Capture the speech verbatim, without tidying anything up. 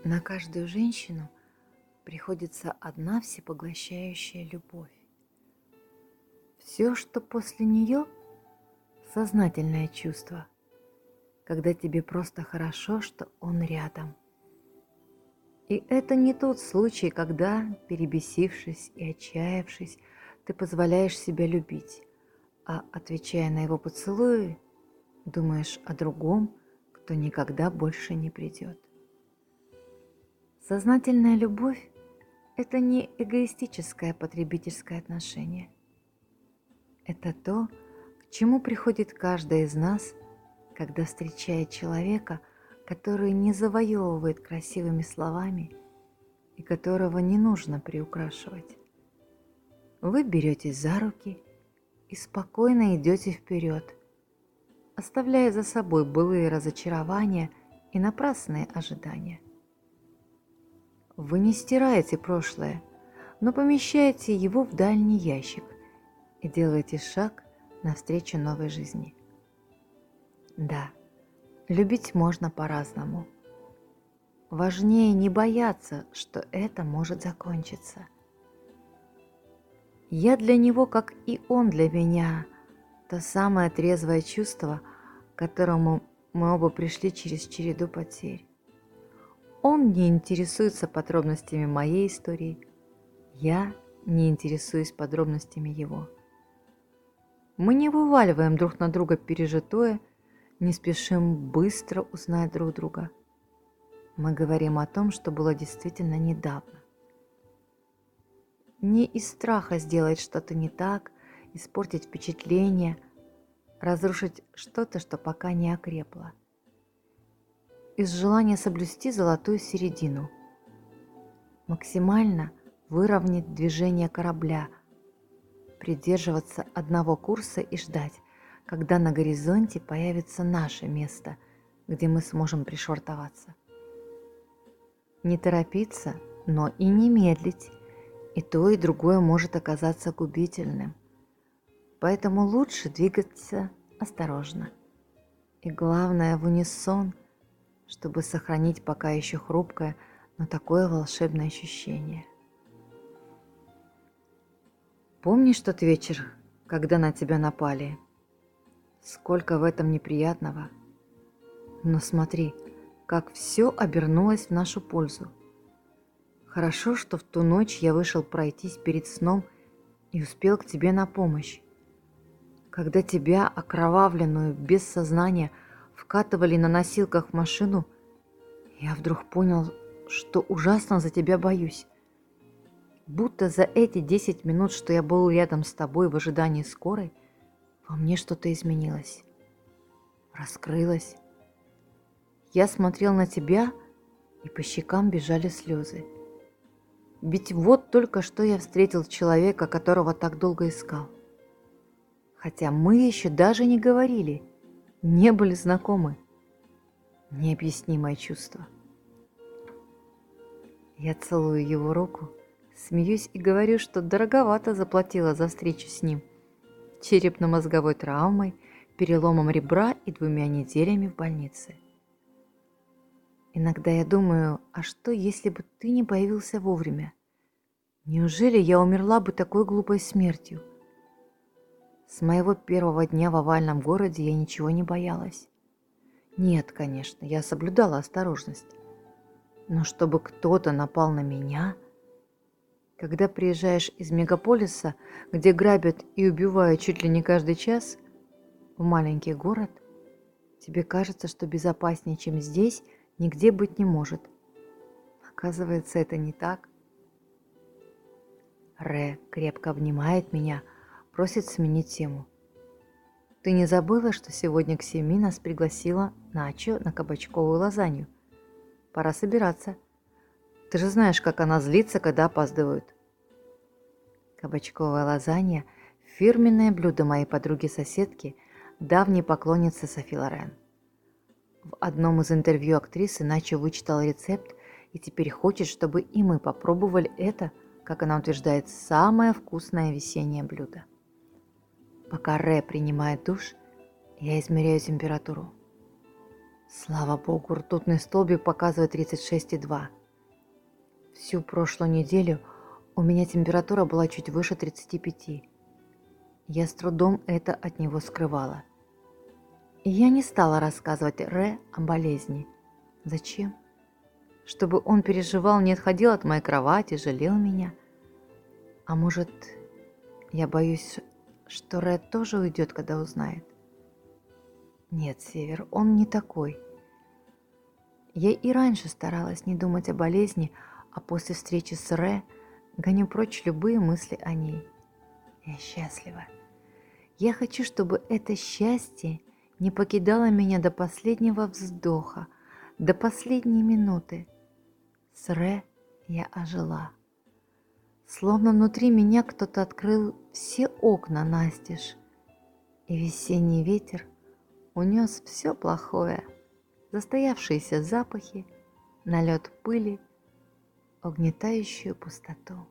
На каждую женщину приходится одна всепоглощающая любовь. Все, что после нее, сознательное чувство, когда тебе просто хорошо, что он рядом. И это не тот случай, когда, перебесившись и отчаявшись, ты позволяешь себя любить, а, отвечая на его поцелуи, думаешь о другом, кто никогда больше не придет. Сознательная любовь – это не эгоистическое потребительское отношение. Это то, к чему приходит каждый из нас, когда встречает человека, который не завоевывает красивыми словами и которого не нужно приукрашивать. Вы беретесь за руки и спокойно идете вперед, оставляя за собой былые разочарования и напрасные ожидания. Вы не стираете прошлое, но помещаете его в дальний ящик и делаете шаг навстречу новой жизни. Да, любить можно по-разному. Важнее не бояться, что это может закончиться. Я для него, как и он для меня, то самое трезвое чувство, к которому мы оба пришли через череду потерь. Он не интересуется подробностями моей истории, я не интересуюсь подробностями его. Мы не вываливаем друг на друга пережитое, не спешим быстро узнать друг друга. Мы говорим о том, что было действительно недавно. Не из страха сделать что-то не так, испортить впечатление, разрушить что-то, что пока не окрепло. Из желания соблюсти золотую середину, максимально выровнять движение корабля, придерживаться одного курса и ждать, когда на горизонте появится наше место, где мы сможем пришвартоваться. Не торопиться, но и не медлить, и то, и другое может оказаться губительным. Поэтому лучше двигаться осторожно. И главное, в унисон, чтобы сохранить пока еще хрупкое, но такое волшебное ощущение. Помнишь тот вечер, когда на тебя напали? Сколько в этом неприятного. Но смотри, как все обернулось в нашу пользу. Хорошо, что в ту ночь я вышел пройтись перед сном и успел к тебе на помощь. Когда тебя, окровавленную, без сознания, вкатывали на носилках в машину, я вдруг понял, что ужасно за тебя боюсь. Будто за эти десять минут, что я был рядом с тобой в ожидании скорой, во мне что-то изменилось, раскрылось. Я смотрел на тебя, и по щекам бежали слезы. Ведь вот только что я встретил человека, которого так долго искал. Хотя мы еще даже не говорили, не были знакомы. Необъяснимое чувство. Я целую его руку, смеюсь и говорю, что дороговато заплатила за встречу с ним. Черепно-мозговой травмой, переломом ребра и двумя неделями в больнице. Иногда я думаю, а что, если бы ты не появился вовремя? Неужели я умерла бы такой глупой смертью? С моего первого дня в овальном городе я ничего не боялась. Нет, конечно, я соблюдала осторожность. Но чтобы кто-то напал на меня... Когда приезжаешь из мегаполиса, где грабят и убивают чуть ли не каждый час, в маленький город, тебе кажется, что безопаснее, чем здесь, нигде быть не может. Оказывается, это не так. Рэ крепко обнимает меня, просит сменить тему. Ты не забыла, что сегодня к семи нас пригласила Начо на кабачковую лазанью? Пора собираться. Ты же знаешь, как она злится, когда опаздывают. Кабачковая лазанья – фирменное блюдо моей подруги-соседки, давней поклонницы Софи Лорен. В одном из интервью актрисы Начо вычитала рецепт и теперь хочет, чтобы и мы попробовали это, как она утверждает, самое вкусное весеннее блюдо. Пока Рэ принимает душ, я измеряю температуру. Слава богу, ртутный столбик показывает тридцать шесть и два. Всю прошлую неделю у меня температура была чуть выше тридцати пяти. Я с трудом это от него скрывала. И я не стала рассказывать Ре о болезни. Зачем? Чтобы он переживал, не отходил от моей кровати, жалел меня. А может, я боюсь, что Ре тоже уйдет, когда узнает? Нет, Север, он не такой. Я и раньше старалась не думать о болезни, а после встречи с Ре гоню прочь любые мысли о ней. Я счастлива. Я хочу, чтобы это счастье не покидало меня до последнего вздоха, до последней минуты. С Ре я ожила. Словно внутри меня кто-то открыл все окна настежь, и весенний ветер унес все плохое, застоявшиеся запахи, налет пыли, угнетающую пустоту.